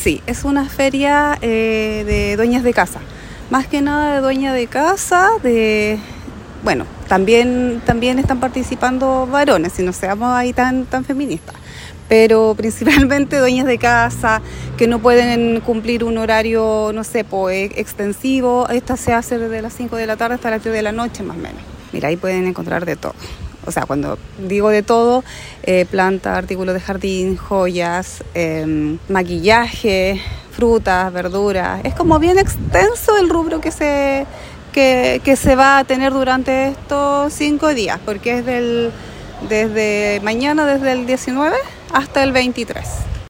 Sí, es una feria de dueñas de casa, más que nada de dueñas de casa, bueno, también están participando varones, si no seamos ahí tan feministas, pero principalmente dueñas de casa que no pueden cumplir un horario, no sé, extensivo. Esta se hace desde las 5 de la tarde hasta las 10 de la noche más o menos. Mira, ahí pueden encontrar de todo. O sea, cuando digo de todo, plantas, artículos de jardín, joyas, maquillaje, frutas, verduras. Es como bien extenso el rubro que se va a tener durante estos 5 días, porque es desde mañana, desde el 19 hasta el 23.